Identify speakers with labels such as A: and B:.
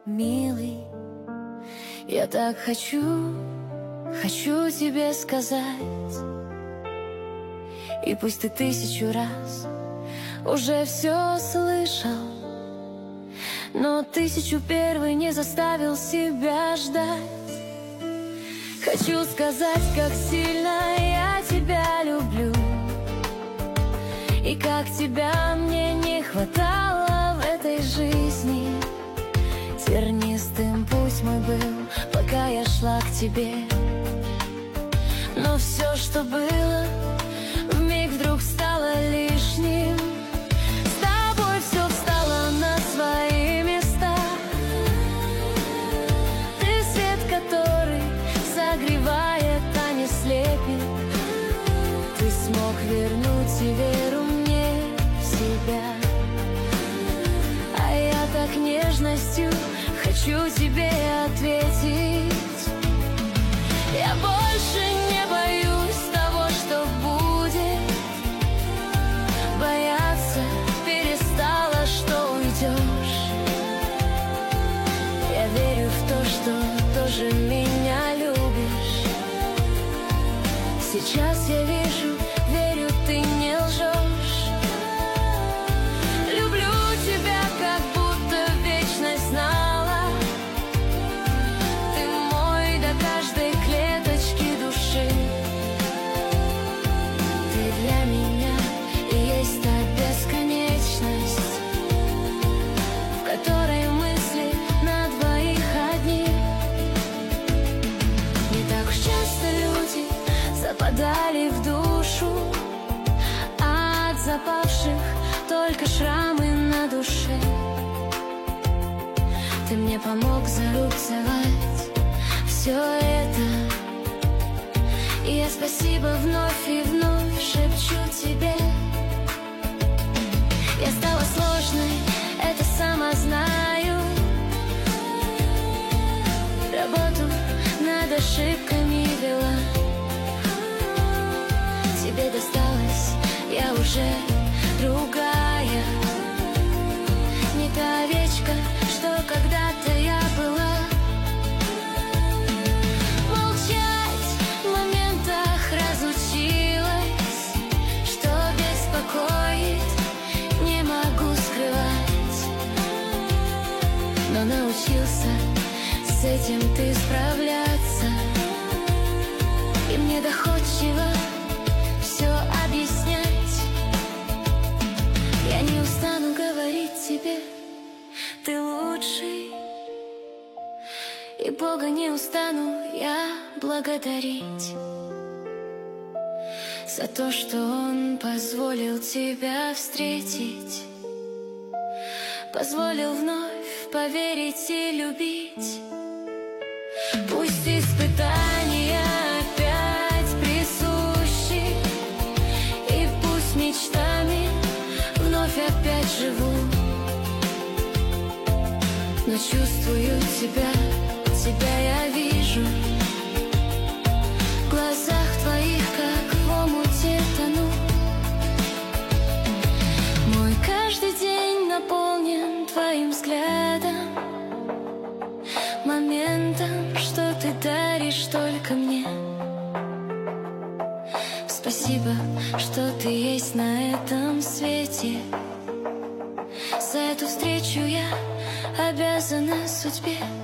A: Милый, я так хочу тебе сказать. И пусть ты 1000 раз уже все слышал, но 1001 не заставил себя ждать. Хочу сказать, как сильно я тебя люблю, и как тебя мне не хватало в этой жизни. Тернистым путь мой был, пока я шла к тебе, но все, что было, вмиг вдруг стало лишним. С тобой все встало на свои места. Ты свет, который согревает, а не слепит. Ты смог вернуть и веру мне в себя. А я так нежностью хочу тебе ответить. Я больше не боюсь того, что будет. Бояться перестала, что уйдешь. Я верю в то, что тоже меня любишь. Сейчас я вижу, верю, ты не лжешь. Люблю тебя, как будто вечность знала. Ты мой до каждой клеточки души. Ты для меня и есть та бесконечность, в которой мысли на двоих одни. Не так уж часто люди западали в душу, а от запавших только шрамы на душе. Ты мне помог зарубцевать все это, и я спасибо вновь и вновь шепчу тебе. Я стала сложной, это сама знаю. Работу над ошибками вела. Тебе досталось, я уже другая. Не та овечка, что когда-то я была. Молчать в моментах разучилась, что беспокоит, не могу скрывать. Но научился с этим ты справляться, и мне доходчиво все объяснять. Я не устану говорить тебе, ты лучший, и Бога не устану я благодарить за то, что Он позволил тебя встретить, позволил вновь поверить и любить. Пусть испытания опять присущи, и пусть мечтами вновь опять живу, но чувствую тебя я вижу. В глазах твоих, как в омуте тону. Мой каждый день наполнен твоим взглядом, моментом, что ты даришь только мне. Спасибо, что ты есть на этом свете. За эту встречу я обязана судьбе.